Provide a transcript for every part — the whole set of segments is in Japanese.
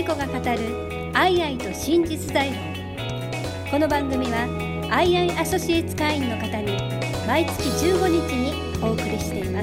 子が語るアイアイと真実在論。この番組はアイアイアソシエイツ会員の方に毎月15日にお送りしています。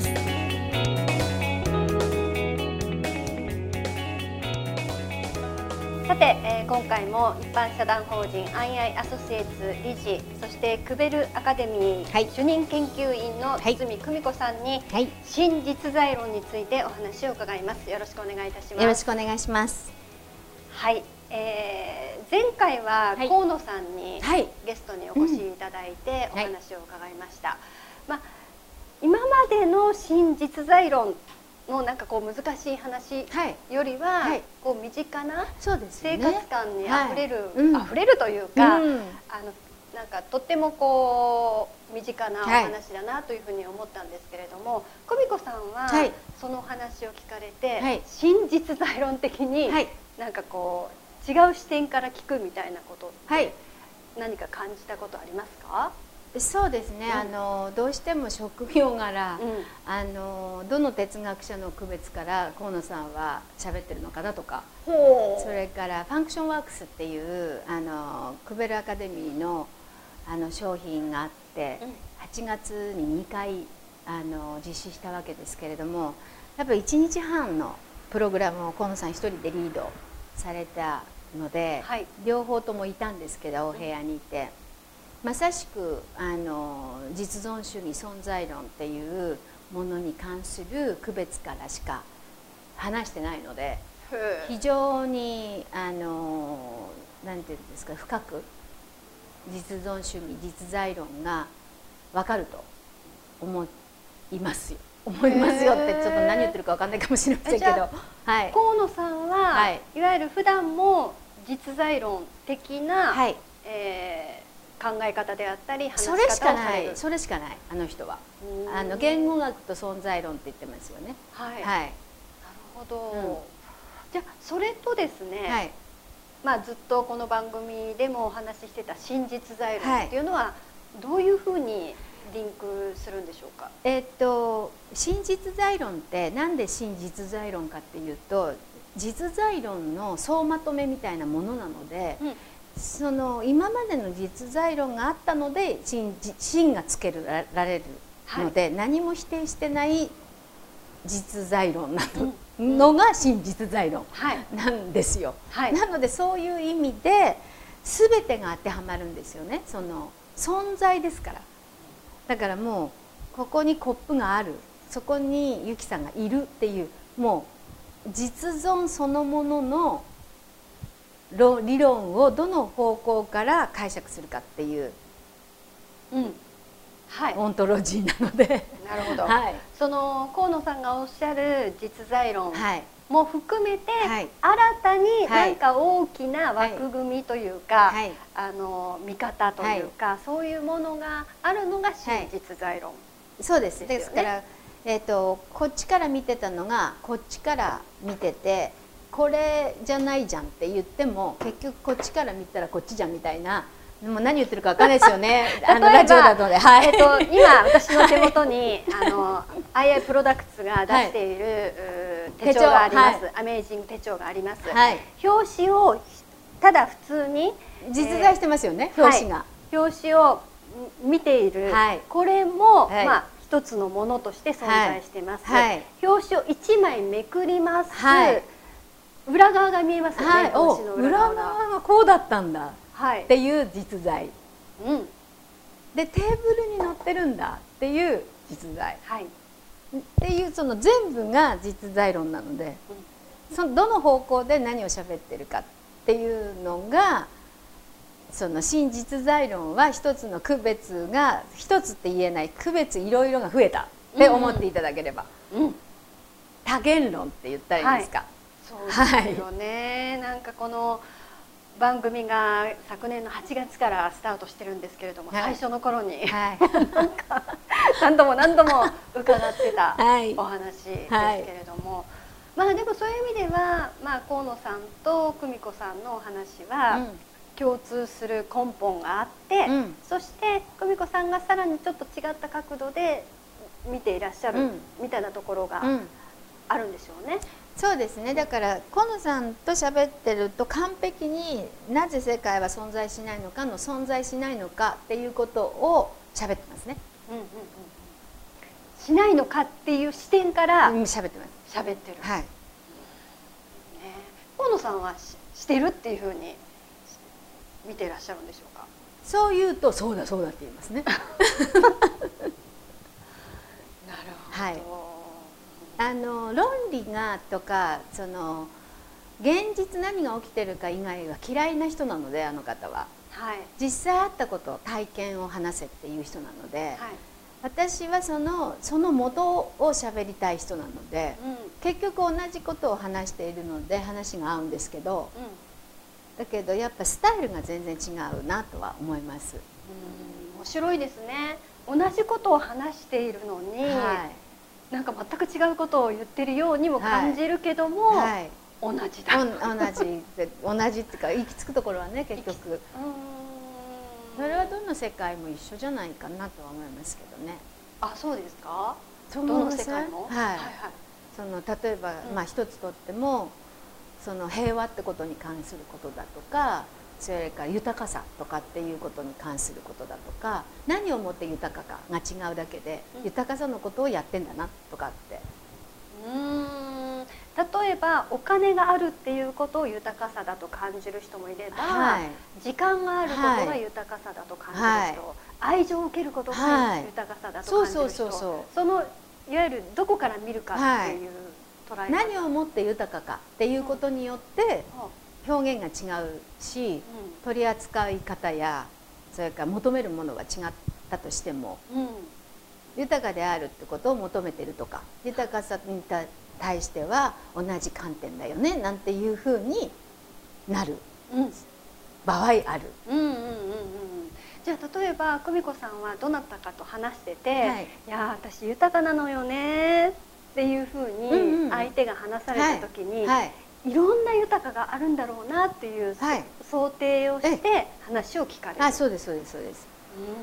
さて、今回も一般社団法人アイアイアソシエイツ理事、そしてクベルアカデミー主任研究員の堤久美子さんに、真実在論についてお話を伺います。よろしくお願いいたします。 よろしくお願いします。 はい、前回は河野さんにゲストにお越しいただいてお話を伺いました。今までの真実在論のなんかこう難しい話よりは、こう身近な生活感にあふれるというか、なんかとってもこう身近なお話だなというふうに思ったんですけれども、久美子さんはそのお話を聞かれて、真実在論的になんかこう違う視点から聞くみたいなことって何か感じたことありますか？ そうですね、どうしても職業柄、どの哲学者の区別から河野さんは喋ってるのかなとか、それからファンクションワークスっていうクベルアカデミーの商品があって、8月に2回実施したわけですけれども、やっぱり1日半のプログラムを河野さん一人でリードされたので、両方ともいたんですけど、お部屋にいて。まさしく実存主義存在論っていうものに関する区別からしか話してないので、非常になんていうんですか、深く実存主義実在論が分かると思いますよってちょっと何言ってるか分かんないかもしれませんけど、 河野さんはいわゆる普段も実在論的な、考え方であったり話し方をされる。 それしかないあの人は。言語学と存在論って言ってますよね。 なるほど。じゃあそれとですね、ずっとこの番組でもお話ししてた真実在論っていうのはどういうふうにリンクするんでしょうか？ 真実在論ってなんで真実在論かっていうと、実在論の総まとめみたいなものなので、その今までの実在論があったので真がつけられるので、何も否定してない実在論なのが真実在論なんですよ。なのでそういう意味で全てが当てはまるんですよね。その存在ですから。だからもうここにコップがある、そこにゆきさんがいるっていう、もう実存そのものの理論をどの方向から解釈するかっていう、オントロジーなので。 なるほど。その河野さんがおっしゃる実在論も含めて、新たに何か大きな枠組みというか、見方というか、そういうものがあるのが真実在論。 そうです。ですからこっちから見てたのがこっちから見てて、これじゃないじゃんって言っても結局こっちから見たらこっちじゃんみたいな、もう何言ってるか分かんないですよね。ラジオだとね。 今私の手元にアイアイプロダクツが出している手帳があります。アメージング手帳があります。表紙をただ普通に実在してますよね。表紙が。 表紙を見ている。これも一つのものとして存在してます。表紙を1枚めくります。裏側が見えますよね。 裏側がこうだったんだっていう実在、でテーブルに載ってるんだっていう実在、っていうその全部が実在論なので、そのどの方向で何を喋ってるかっていうのが、その真実在論は一つの区別が一つって言えない、区別いろいろが増えたって思っていただければ、多元論って言ったらいいですか。 そうですよね。なんかこの番組が昨年の8月からスタートしてるんですけれども、最初の頃になんか何度も伺ってたお話ですけれども、でもそういう意味では河野さんと久美子さんのお話は共通する根本があって、そして久美子さんがさらにちょっと違った角度で見ていらっしゃるみたいなところがあるんでしょうね。 そうですね。だから河野さんと喋ってると完璧になぜ世界は存在しないのかの存在しないのかっていうことを喋ってますね。 しないのかっていう視点から喋ってます。 喋ってる。 はい。 河野さんはしてるっていうふうに見てらっしゃるんでしょうか。 そう言うとそうだそうだって言いますね。なるほど。 論理がとかその現実何が起きてるか以外は嫌いな人なので、あの方は、はい、実際あったこと体験を話せっていう人なので、はい、私はその元を喋りたい人なので、結局同じことを話しているので話が合うんですけど、だけどやっぱスタイルが全然違うなとは思います。 面白いですね。同じことを話しているのに、はい、なんか全く違うことを言ってるようにも感じるけども、はい、同じだ。 同じっていうか行き着くところはね、結局それはどの世界も一緒じゃないかなとは思いますけどね。 あ、そうですか。どの世界も。 はい。その例えば、まあ一つとってもその平和ってことに関することだとか、それから豊かさとかっていうことに関することだとか、何をもって豊かかが違うだけで、豊かさのことをやってんだなとかって。 例えばお金があるっていうことを豊かさだと感じる人もいれば、はい、時間があることが豊かさだと感じる人、はい、愛情を受けることが豊かさだと感じる人、そのいわゆるどこから見るかっていう捉え方、 何をもって豊かかっていうことによって表現が違うし、取り扱い方やそれから求めるものが違ったとしても、豊かであるってことを求めてるとか、豊かさに対しては同じ観点だよねなんていうふうになる場合ある。 じゃあ例えば久美子さんはどなたかと話してて、はい、いや私豊かなのよねっていうふうに相手が話された時に、いろんな豊かがあるんだろうなっていう、はい、想定をして話を聞かれる。 あ、そうですそうですそうです。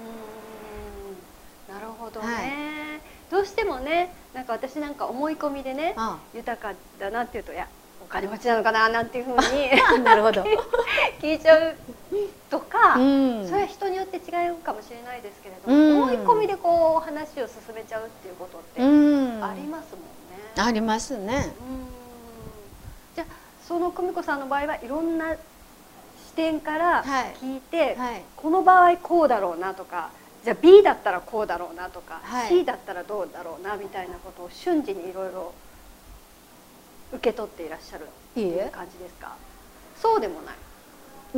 なるほどね。はい、どうしてもね、なんか私なんか思い込みでね、豊かだなっていうと、いやお金持ちなのかななんていうふうになるほど聞いちゃうとか、それは人によって違うかもしれないですけれども、思い込みでこう話を進めちゃうっていうことってありますもんね。 ありますね。 じゃあその久美子さんの場合はいろんな視点から聞いて、この場合こうだろうなとか、じゃあ B だったらこうだろうなとか、C だったらどうだろうなみたいなことを瞬時にいろいろ受け取っていらっしゃるっていう感じですか。そうでもない。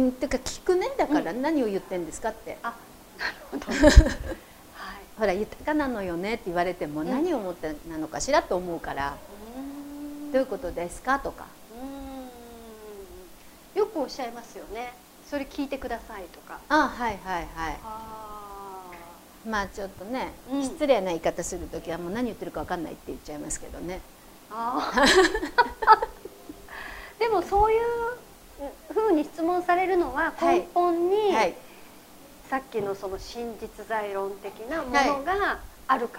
てか聞くね。だから何を言ってんですかって。 あ、なるほど。 ほら豊かなのよねって言われても何を思ってなのかしらと思うから、どういうことですかとか。 よくおっしゃいますよね。それ聞いてくださいとか。 あ、はいはいはい。まあちょっとね、失礼な言い方する時はもう何言ってるか分かんないって言っちゃいますけどね。 でもそういうふうに質問されるのは根本に、さっきのその真実在論的なものがあるから。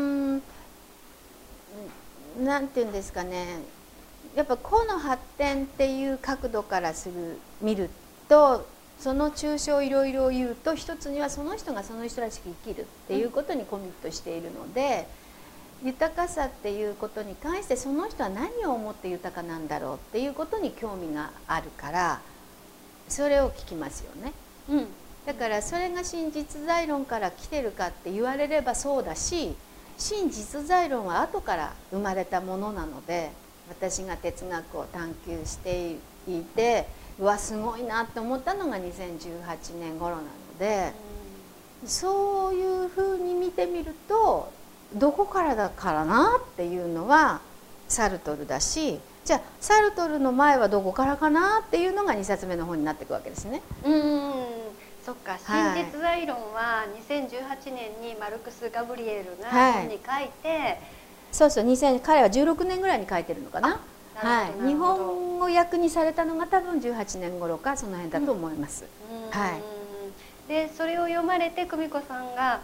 なんていうんですかね。やっぱ個の発展っていう角度から見ると。その抽象をいろいろ言うと、一つにはその人がその人らしく生きるっていうことにコミットしているので、豊かさっていうことに関してその人は何を思って豊かなんだろうっていうことに興味があるから、それを聞きますよね。だからそれが真実在論から来てるかって言われればそうだし、真実在論は後から生まれたものなので、私が哲学を探求していてうわすごいなって思ったのが2018年頃なので、そういうふうに見てみるとどこからだからなっていうのはサルトルだし、じゃあサルトルの前はどこからかなっていうのが2冊目の本になっていくわけですね。 そっか、真実在論は2018年にマルクス・ガブリエルが本に書いて、 そうそう、彼は16年ぐらいに書いてるのかな。日本語訳にされたのが多分18年頃かその辺だと思います。 でそれを読まれて久美子さんが「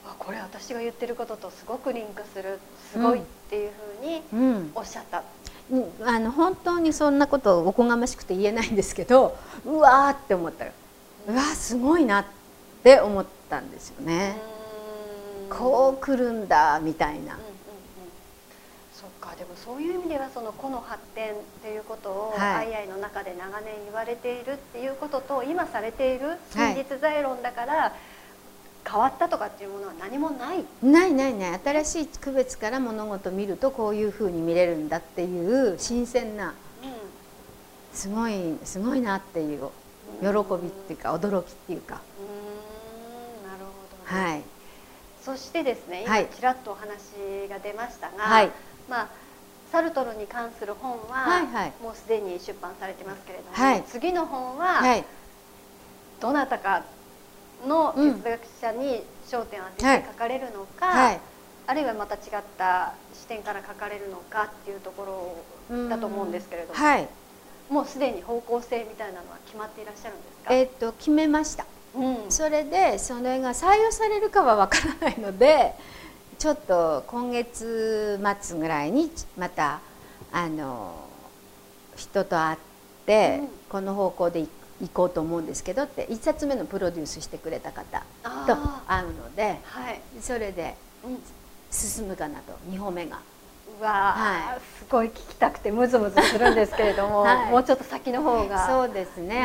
これ私が言ってることとすごくリンクする、すごいっていうふうにおっしゃった。 本当にそんなことおこがましくて言えないんですけど、うわーって思ったら、うわーすごいなって思ったんですよね。こう来るんだみたいな。 そっか。でもそういう意味ではその個の発展っていうことをアイアイの中で長年言われているっていうことと、今されている真実在論だから変わったとかっていうものは何もない。 ないないない。新しい区別から物事を見るとこういうふうに見れるんだっていう新鮮な、すごいすごいなっていう喜びっていうか驚きっていうか。 なるほど、ね。はい。そしてですね、今ちらっとお話が出ましたが、まあサルトルに関する本はもうすでに出版されてますけれども、次の本はどなたかの哲学者に焦点を当てて書かれるのか、あるいはまた違った視点から書かれるのかっていうところだと思うんですけれども、もうすでに方向性みたいなのは決まっていらっしゃるんですか？ 決めました。それでそれが採用されるかはわからないので、ちょっと今月末ぐらいにまた人と会って、この方向で行こうと思うんですけどって1冊目のプロデュースしてくれた方と会うので、それで進むかなと2歩目が。 うわ、すごい聞きたくてムズムズするんですけれども、もうちょっと先の方が。 そうですね。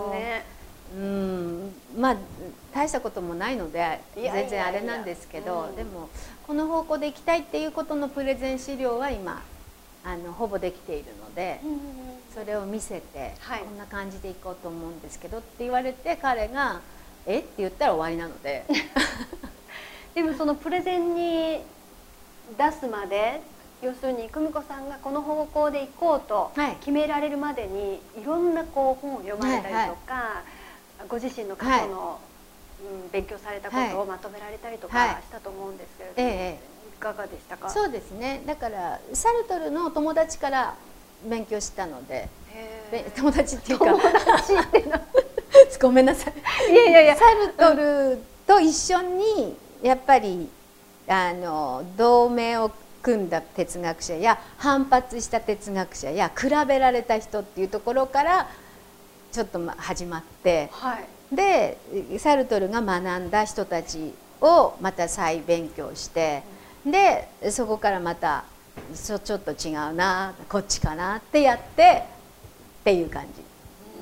まあ大したこともないので全然あれなんですけど、でもこの方向で行きたいっていうことのプレゼン資料は今ほぼできているので、それを見せて、こんな感じで行こうと思うんですけどって言われて、彼が「えっ?」て言ったら終わりなのででもそのプレゼンに出すまで、要するに久美子さんがこの方向で行こうと決められるまでにいろんな本を読まれたりとか、ご自身の過去の勉強されたことをまとめられたりとかしたと思うんですけれども、いかがでしたか？ そうですね。だからサルトルの友達から勉強したので、友達っていうか、友達ってごめんなさい。 いやいやいや、 サルトルと一緒にやっぱり同盟を組んだ哲学者や反発した哲学者や比べられた人っていうところからちょっと始まって、でサルトルが学んだ人たちをまた再勉強して、でそこからまたちょっと違うな、こっちかなってやってっていう感じ。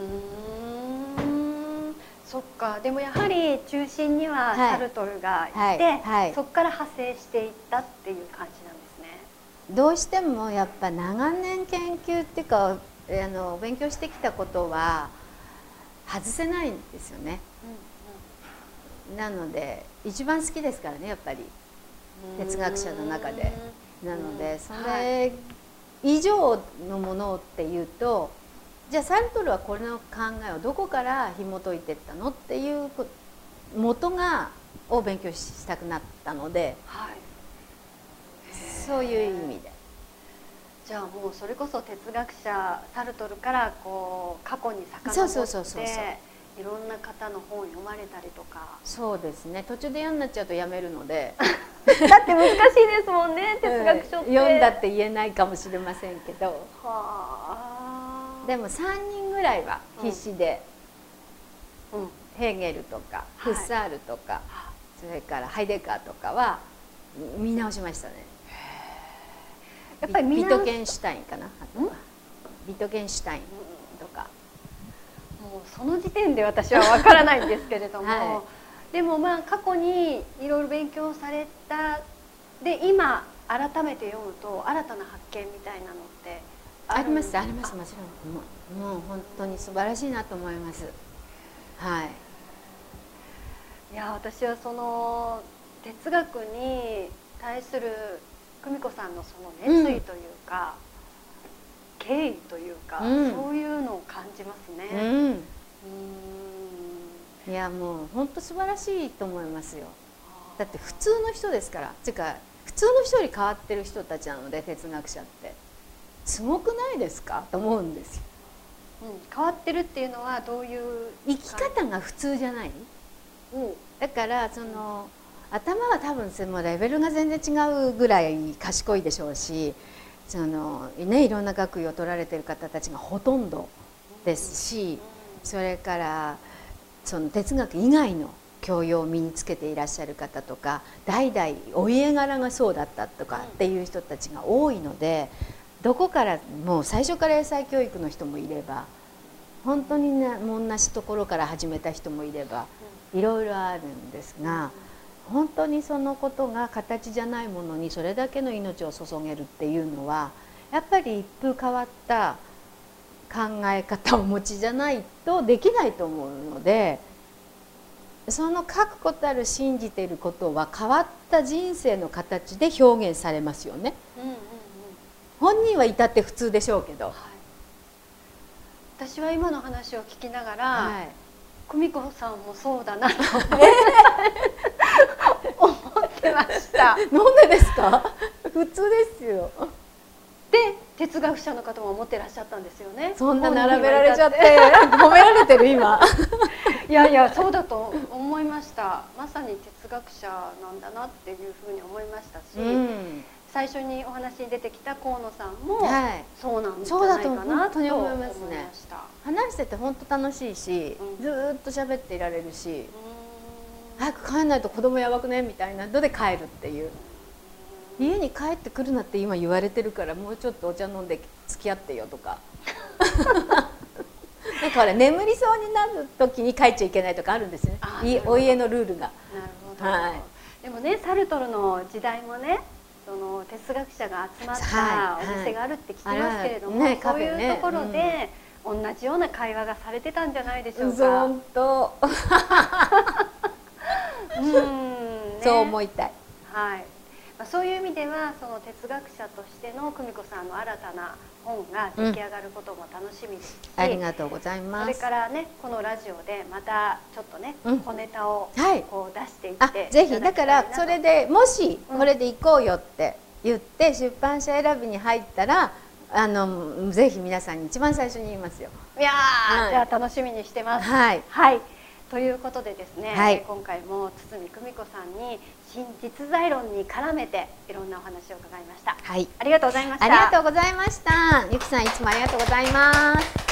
そっか。でもやはり中心にはサルトルがいて、そこから派生していったっていう感じなんですね。 どうしてもやっぱ長年研究っていうか勉強してきたことは外せないんですよね。なので一番好きですからね、やっぱり哲学者の中で。なのでそれ以上のものっていうと、じゃあサルトルはこれの考えをどこから紐解いていったのっていう元を勉強したくなったので、そういう意味で。 じゃあもうそれこそ哲学者サルトルからこう過去に遡っていろんな方の本を読まれたりとか。 そうですね。途中で嫌になっちゃうとやめるのでだって難しいですもんね、哲学書って。 読んだって言えないかもしれませんけど、でも3人ぐらいは必死で、ヘーゲルとかフッサールとか、それからハイデガーとかは見直しましたね。やっぱりビトゲンシュタインかな、ビトゲンシュタインとか。 もうその時点で私は分からないんですけれども、でもまあ過去にいろいろ勉強されたで、今改めて読むと新たな発見みたいなのってあります、あります、もちろん。もう本当に素晴らしいなと思います。 いや、私はその哲学に対する久美子さんのその熱意というか、敬意というか、そういうのを感じますね。 いや、もう本当素晴らしいと思いますよ。だって普通の人ですから。っていうか普通の人より変わってる人たちなので、哲学者ってすごくないですかと思うんですよ。 変わってるっていうのはどういう生き方が普通じゃない。だから頭は多分もうレベルが全然違うぐらい賢いでしょうし、いろんな学位を取られている方たちがほとんどですし、それからその哲学以外の教養を身につけていらっしゃる方とか、代々お家柄がそうだったとかっていう人たちが多いので、どこからもう最初から英才教育の人もいれば、本当にね同じところから始めた人もいれば、いろいろあるんですが、本当にそのことが形じゃないものにそれだけの命を注げるっていうのは、やっぱり一風変わった考え方をお持ちじゃないとできないと思うので、その確固たる信じていることは変わった人生の形で表現されますよね。本人は至って普通でしょうけど、はい、 私は今の話を聞きながら、はい、久美子さんもそうだなと思ってました。 なんでですか？普通ですよ。 で、哲学者の方も思ってらっしゃったんですよね。 そんな並べられちゃって褒められてる今。 いやいや、そうだと思いました。まさに哲学者なんだなっていうふうに思いましたし、最初にお話に出てきた河野さんも、はい、そうなんじゃないかなと思いました。 話してて本当楽しいし、ずーっと喋っていられるし、早く帰んないと子供やばくねみたいなので帰るっていう。家に帰ってくるなって今言われてるから、もうちょっとお茶飲んで付き合ってよとか。なんかほら眠りそうになる時に帰っちゃいけないとかあるんですね。お家のルールが。 なるほど。はい、でもね、サルトルの時代もね、その哲学者が集まったお店があるって聞きますけれども、はいはい、そういうところで、同じような会話がされてたんじゃないでしょうか。 本当。そう思いたい。 はい。そういう意味では、その哲学者としての久美子さんの新たな本が出来上がることも楽しみですし、 ありがとうございます。 それからね、このラジオでまたちょっとね、小ネタをこう出していって、 ぜひだからそれでもしこれで行こうよって言って出版社選びに入ったら、ぜひ皆さんに一番最初に言いますよ。 いやー、じゃあ楽しみにしてます。はい。ということでですね、はい、今回も堤久美子さんに新実在論に絡めていろんなお話を伺いました。はい、ありがとうございました。 ありがとうございました。ゆきさん、いつもありがとうございます。